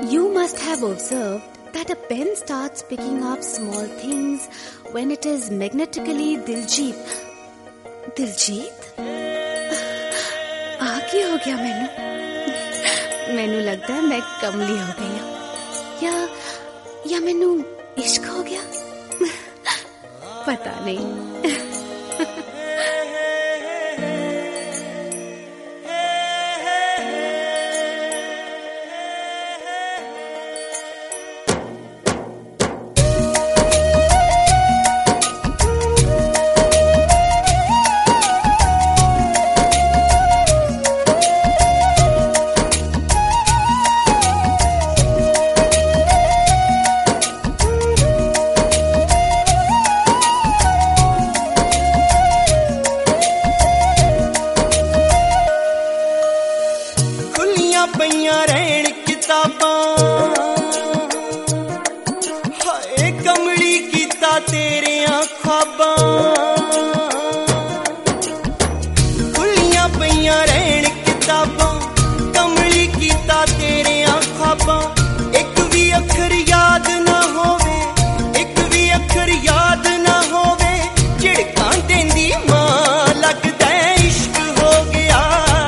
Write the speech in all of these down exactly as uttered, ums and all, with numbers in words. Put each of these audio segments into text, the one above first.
You must have observed that a pen starts picking up small things when it is magnetically Diljit. Diljit? आ की हो गया मैनू मैनू लगता है मैं कमली हो गई हूँ या या मैनू इश्क हो गया पता नहीं पईयां रहन किताबां हाय कमली कीता तेरियां ख्वाबां खुलियां पईयां रहन किताबां कमली कीता तेरियां ख्वाबां एक भी अखर याद ना होवे एक भी अखर याद ना होवे झिड़कां देंदी मां लगदा इश्क हो गया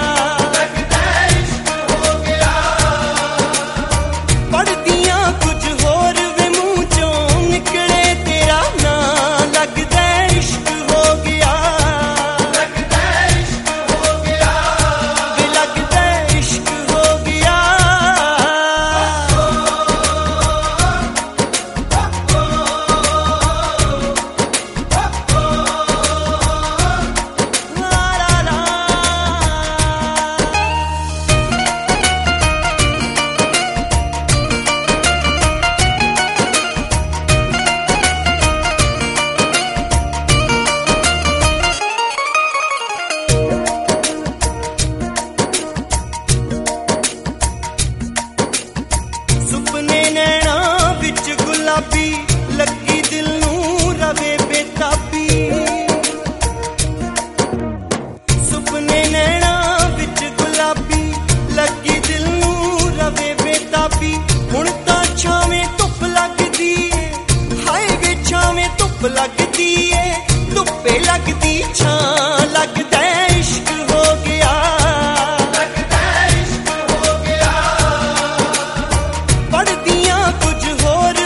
लगी दिल नूं रवे बेताबी सुपने नैना विच गुलाबी लगी दिल नूं रवे बेताबी हुण तां छावें धुप लगदी ए हाय वे छावें धुप लगदी ए धुप्पे लगदी छां लगदा इश्क हो गया लगदा इश्क हो गया पढ़दियां कुछ होर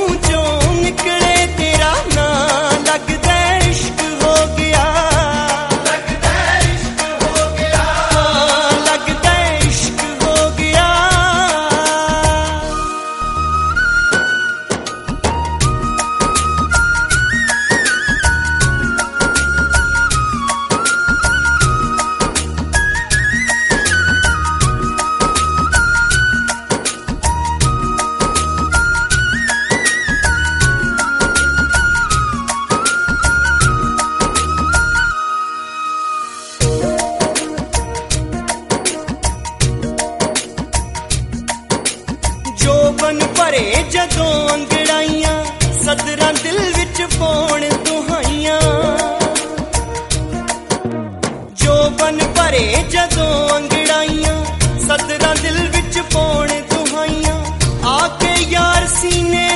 जोबन भरे जदों अंगड़ाइयां सदरां दिल विच पौण दुहाइयां जोबन भरे जदों अंगड़ाइयां सदरां दिल विच पौण दुहाइयां आके यार सीने